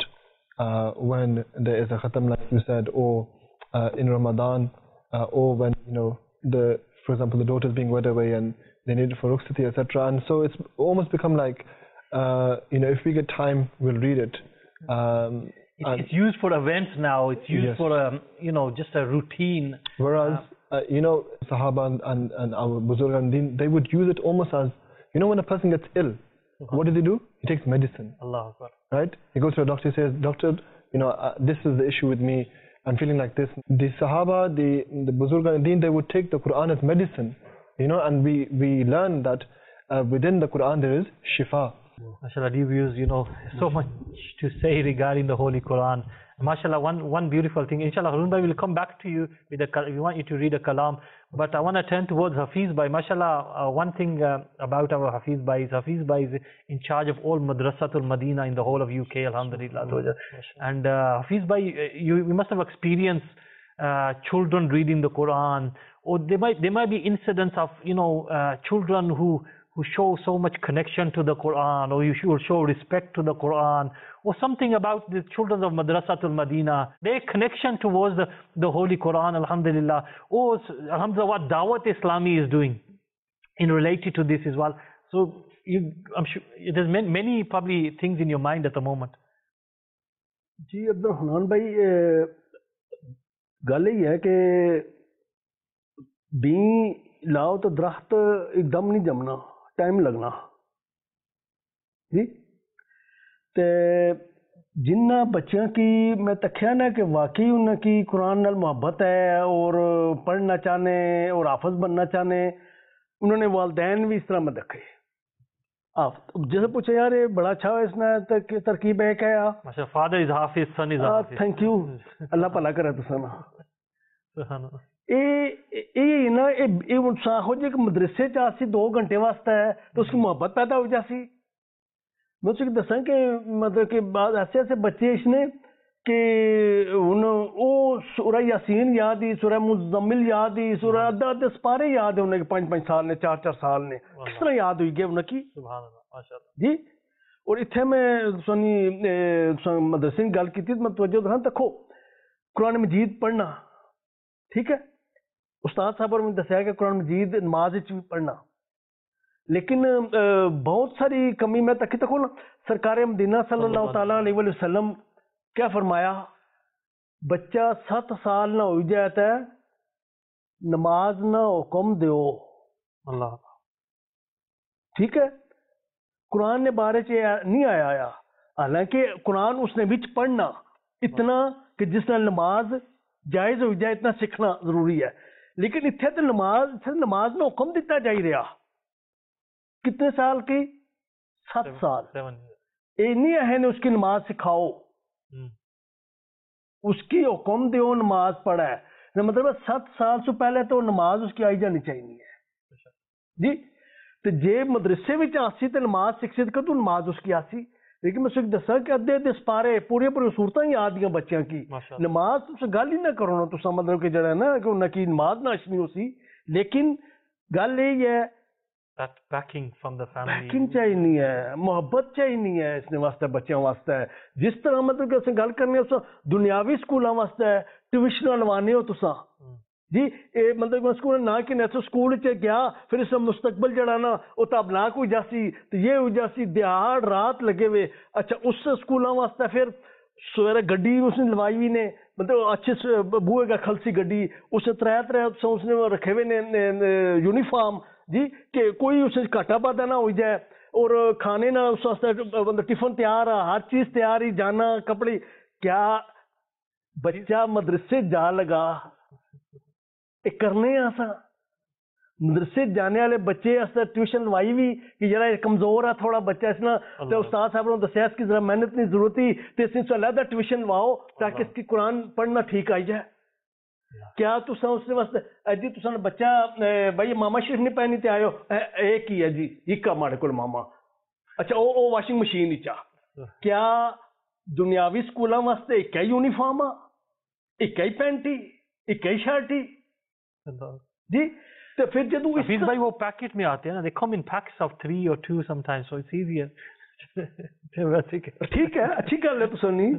uh, when there is a khatam, like you said, or uh, in Ramadan, uh, or when, you know, the, for example, the daughter is being wed away and they need it for rukhsati, et cetera. And so it's almost become like, uh, you know, if we get time, we'll read it. Um, it's, it's used for events now. It's used yes. for a, you know, just a routine. Whereas, uh, uh, you know, Sahaba and, and, and our Buzurg and Deen, they would use it almost as, you know, when a person gets ill, uh-huh. what does he do? He takes medicine. Allah Akbar. Right? He goes to a doctor, he says, doctor, you know, uh, this is the issue with me. I'm feeling like this. The Sahaba, the, the Buzurg and Deen, they would take the Quran as medicine. You know, and we, we learn that uh, within the Quran there is shifa. MashaAllah, you've used, you know, so much to say regarding the Holy Quran. MashaAllah, one, one beautiful thing. Inshallah, Harun Bhai will come back to you with a, we want you to read a kalam. But I want to turn towards Hafiz Bhai. MashaAllah, uh, one thing uh, about our Hafiz Bhai is Hafiz Bhai is in charge of all Madrasatul Madina in the whole of U K, Alhamdulillah. And uh, Hafiz Bhai, you, you must have experienced uh, children reading the Quran, or there might, there might be incidents of, you know, uh, children who who show so much connection to the Quran, or you should show respect to the Quran, or something about the children of Madrasatul Madina, their connection towards the, the Holy Quran, Alhamdulillah, or Alhamdulillah, what Dawat Islami is doing in related to this as well. So you, I'm sure there's many, many probably things in your mind at the moment. जी अब्दुल हनान भाई गल ही है कि B लाओ तो दरख्त एकदम नहीं जमना, time लगना जी। ते जिन्ना बच्चों की मैं तख्या ना कि वाकई उनकी कुरान नाल मोहब्बत है और पढ़ना चाहने और हाफिज बनना चाहने, उन्होंने वालदैन भी इस तरह में देखे। आप जैसे पूछे यार ये बड़ा अच्छा है, इसने तरकीब है क्या? माशा father is Hafiz, son is Hafiz. Thank you, Allah भला करे तुसां ना। ਇਹ ਨਾ ਇਹ ਇਨਸਾਨ ਹੋ ਜੇ ਕਿ ਮਦਰਸੇ ਚ ਆਸੀ ਦੋ ਘੰਟੇ ਵਾਸਤੇ ਹੈ तो उसकी मोहब्बत पैदा हो जासी। मैं उसको दसा कि मतलब कि बाद ऐसे ऐसे बच्चे इसने कि उन वो सूरह यासीन याद ही, सूरह मुज़म्मिल याद ही, सूरह अद्धा अद्धा सपारे याद है उन्हें, पांच पांच साल ने, चार चार साल ने, किस तरह याद हुई गए उनकी। सुभान अल्लाह, माशाअल्लाह जी। और इत्थे मैं सोनी मदरसे की गल की थी, मैं तवज्जो दसा, देखो कुरान मजीद पढ़ना ठीक है, उस्ताद साहब और मैं दसिया कि कुरान मजीद नमाज भी पढ़ना, लेकिन बहुत सारी कमी मैं तक तक ना सरकार मदीना सल्लल्लाहु ताला अलैहि वसल्लम क्या फरमाया, बच्चा सत्त साल ना हो जाता है नमाज ना हुक्म दो अल्लाह, ठीक है। कुरान ने बारे च नहीं आया आया, हालांकि कुरान उसने विच पढ़ना इतना कि जिस नाल नमाज जायज हो जाए, इतना सीखना जरूरी है। लेकिन इत्थे तो नमाज नमाज ना हुक्म दिता जा रहा, कितने साल की? सात साल। ये नहीं है ने उसकी नमाज सिखाओ, उसकी हुक्म दो नमाज पढ़ा है, मतलब सात साल से पहले तो नमाज उसकी आई जानी चाहिए जी। तो जे मदरसे में आसी तो नमाज शिक्षित कर तो नमाज उसकी आसी। लेकिन मैं उसको दसा कि अद्धे अद्धे सपारे पूरी पूरी सूरत ही याद दियां बच्चों की, नमाज तुम गल ही ना करो ना, तुम मतलब कि जरा ना कि उनकी नमाज ना अच्छी हो सी। लेकिन गल यही है backing from the family, backing चाहिए नहीं है, मोहब्बत चाहिए नहीं है इसने वास्ते, बच्चों वास्ते। जिस तरह मतलब कि असें गल करनी उस दुनियावी स्कूलों वास्ते ट्यूशन लवाने हो तुसा जी, ए मतलब स्कूल ना कि नैसो स्कूल च गया फिर इसका मुस्तकबल जड़ा ना वो तबलाक हो जासी, तो ये हो जासी, दिहाड़ रात लगे हुए। अच्छा उस स्कूलों वास्ते फिर सवेरे गड्डी उसने लवाई हुई ने, मतलब अच्छे बूहे का खलसी गड्डी, उसे त्रै त्रै उसने रखे हुए ने यूनिफॉर्म जी, कि कोई उसे घाटा बाधा ना हो जाए, और खाने ना उस वास्ते मतलब टिफिन तैयार है, हर चीज तैयार ही, जाना कपड़े। क्या बच्चा मदरसे जा लगा एक करने आसा, मदरसे जाने वाले बच्चे आस्ते ट्यूशन लवाई भी कि जरा कमजोर है थोड़ा बच्चा इसना, तो उस्ताद साहब ने दसिया इसकी जरा मेहनत नहीं जरूरत ही, तो इसने अलहदा ट्यूशन लवाओ ताकि इसकी कुरान पढ़ना ठीक आई जाए। क्या तुसा उसने वास्ते जी तुसा बच्चा भाई मामा शरीफ नहीं पहनी ते आयो, एक ही है जी इक्का माड़े कोल मामा, अच्छा ओ ओ वाशिंग मशीन चा। क्या दुनियावी स्कूलों वास्ते एक ही यूनिफॉर्म आ, एक ही पैंट ही, एक ही शर्ट ही जी। तो फिर जब Hafiz भाई वो पैकेट में आते हैं ना, they come in packs of three or two sometimes, so it's easier। ठीक है, अच्छी गल है तो सुनी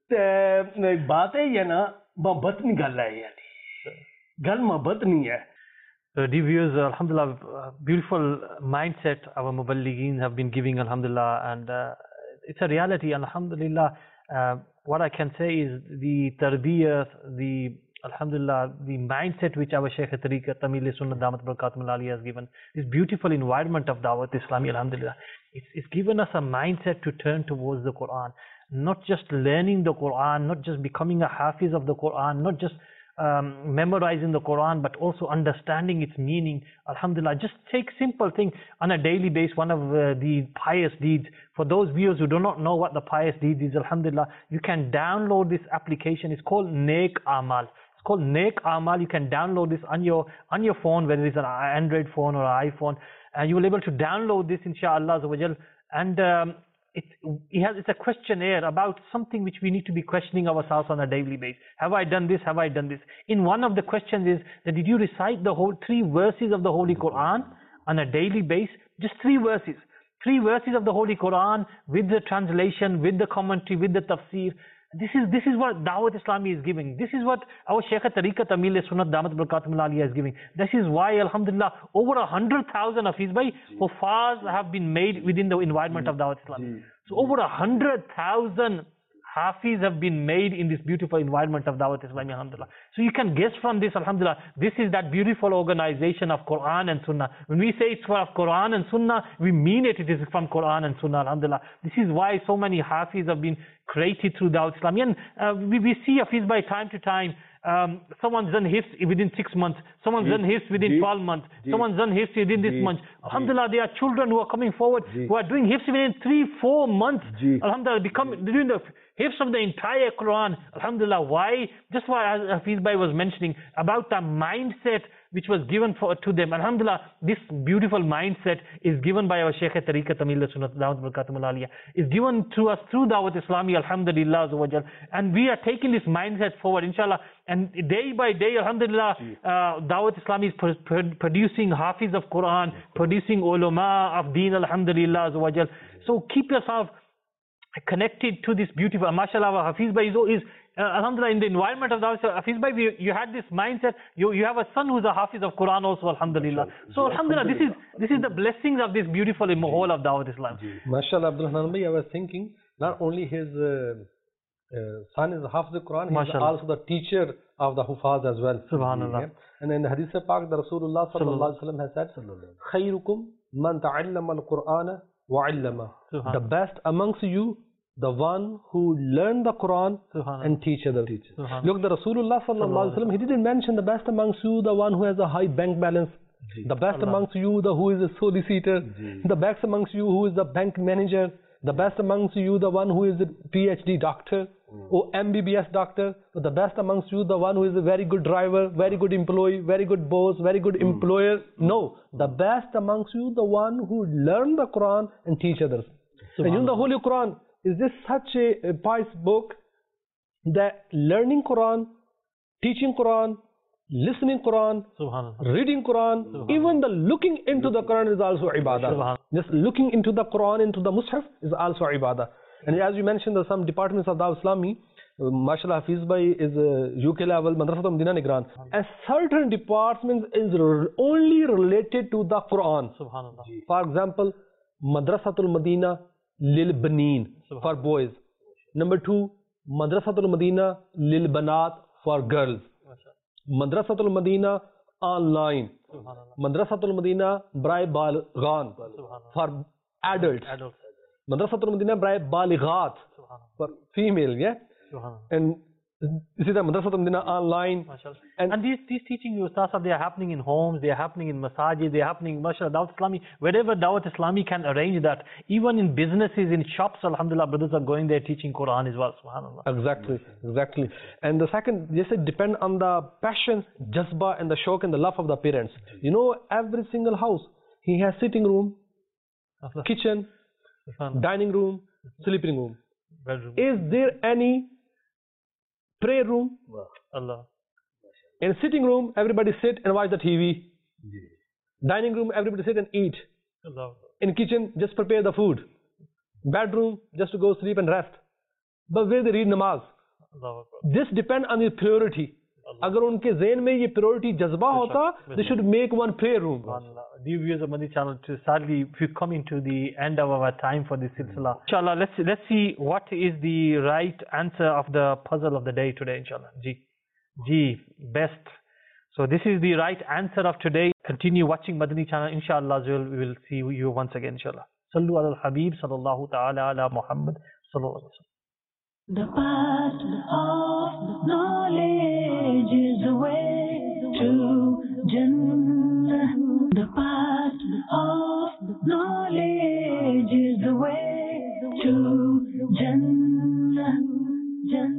ते बात है ये ना मोहब्बत नहीं गल है यानी गल मोहब्बत नहीं है. So, dear viewers, uh, alhamdulillah, uh, beautiful mindset our muballigeen have been giving, alhamdulillah, and uh, it's a reality, alhamdulillah. Uh, what I can say is the tarbiyah, the alhamdulillah, the mindset which our Shaykh Tariqat Tamil Sunnah Damat Barakatum Al-Ali has given, this beautiful environment of Dawat Islami, alhamdulillah, it's, it's given us a mindset to turn towards the Quran, not just learning the Quran, not just becoming a hafiz of the Quran, not just Um, memorizing the Quran, but also understanding its meaning. Alhamdulillah, just take simple thing on a daily basis. One of uh, the pious deeds, for those viewers who do not know what the pious deed is, alhamdulillah, you can download this application. It's called Neek Amal. It's called Neek Amal. You can download this on your on your phone, whether it's an Android phone or an iPhone, and you will be able to download this, inshallah, and um, It's, it has, it's a questionnaire about something which we need to be questioning ourselves on a daily basis. Have I done this? Have I done this? In one of the questions is that did you recite the whole three verses of the Holy Quran on a daily basis? Just three verses. Three verses of the Holy Quran with the translation, with the commentary, with the tafsir. This is this is what Dawat Islami is giving. This is what our Shaykh Tariqat Tamil Sunnah Damat Barakatum Al-Ali is giving. This is why, alhamdulillah, over a hundred thousand Hafiz Bhai Hufaz have been made within the environment of Dawat Islami. So over a hundred thousand Hafiz have been made in this beautiful environment of Dawat Islami, alhamdulillah. So you can guess from this, alhamdulillah, this is that beautiful organization of Quran and Sunnah. When we say it's for Quran and Sunnah, we mean it, it is from Quran and Sunnah, alhamdulillah. This is why so many Hafiz have been created through Dawat Islami. And uh, we, we see Hafiz by time to time, Um, someone's done hifz within six months, someone's done hifz within twelve months, someone's done hifz within this month. Alhamdulillah, there are children who are coming forward who are doing hifz within three, four months. Alhamdulillah, become, doing the hifz of the entire Quran. Alhamdulillah, why? Just what Hafiz Bhai was mentioning about the mindset which was given for to them. Alhamdulillah, this beautiful mindset is given by our Shaykh Tariqat Tamil Sunnah Damat Barakatum Al-Ali, is given to us through Dawat Islami, alhamdulillah, and we are taking this mindset forward, inshallah. And day by day, alhamdulillah, uh, Dawat Islami is pr pr producing Hafiz of Quran, producing ulama of Deen, alhamdulillah. So keep yourself connected to this beautiful, mashallah, Hafiz Bhai is, is uh, alhamdulillah, in the environment of Dawat. Hafiz Bhai, you, you had this mindset, you, you have a son who's a Hafiz of Quran also, alhamdulillah. So alhamdulillah, this is this is the blessings of this beautiful whole of Dawat Islam. Mashallah, Abdul Hanan Bhai, I was thinking, not only his uh, uh, son is Hafiz of Quran, he is also the teacher of the Hufaz as well. Subhanallah. Yeah. And in the Hadith Pak, the Rasulullah sallallahu alaihi wasallam has said, "Khayrukum man ta'allama al-Qur'ana wa 'allama." The best amongst you, the one who learned the Quran and teach others. Look, the Rasulullah sallallahu alaihi wasallam, he didn't mention the best amongst you, the one who has a high bank balance. The best Allah. Amongst you, the who is a solicitor. The best amongst you, who is the bank manager. The best amongst you, the one who is a PhD doctor or M B B S doctor. The best amongst you, the one who is a very good driver, very good employee, very good boss, very good employer. No, the best amongst you, the one who learned the Quran and teach others. And you know, the Holy Quran is this such a, a pious book that learning Quran, teaching Quran, listening Quran, reading Quran, even the looking into the Quran is also ibadah. Just looking into the Quran, into the Mus'haf is also ibadah. And as you mentioned, there are some departments of Dawat Islami, uh, mashallah, Hafiz Bhai is uh, U K level, Madrasatul Madina Nigran. And certain departments is only related to the Quran. Subhanallah. For example, Madrasatul Madina Lil Baneen for boys. Number two, Madrasatul Madina Lil Banat for girls. Madrasatul Madina online. Madrasatul Madina Brai Balghan for adults. Madrasatul Madina Brai Balighat for female, yeah? And this is the Madrasatul Madina online. And, and these, these teaching ustaz, they are happening in homes, they are happening in masajid, they are happening, mashallah, Dawat Islami, wherever Dawat Islami can arrange that. Even in businesses, in shops, alhamdulillah, brothers are going there teaching Quran as well, subhanallah. Exactly, exactly. And the second, they said, depend on the passion, jazba, and the shauq and the love of the parents. You know, every single house, he has sitting room, kitchen, dining room, sleeping room. Bedroom. Is there any prayer room? Allah. In sitting room, everybody sit and watch the T V. Yeah. Dining room, everybody sit and eat. Allah. In kitchen, just prepare the food. Bedroom, just to go sleep and rest. But where they read namaz? Allahu Akbar. This depends on the priority. अगर उनके ज़हन में ये priority जज्बा होता, they should make one prayer room. SubhanAllah. Dear viewers of Madani channel, to sadly we come into the end of our time for this silsila. Inshallah, let's let's see what is the right answer of the puzzle of the day today. Inshallah, Ji, Ji, best. So this is the right answer of today. Continue watching Madani channel. Inshallah, we will see you once again. Inshallah. Sallu ala al-Habib sallallahu ta'ala ala Muhammad sallallahu alaihi wasallam. The path of knowledge is the way to Jannah. The path of knowledge is the way to Jannah. Jannah.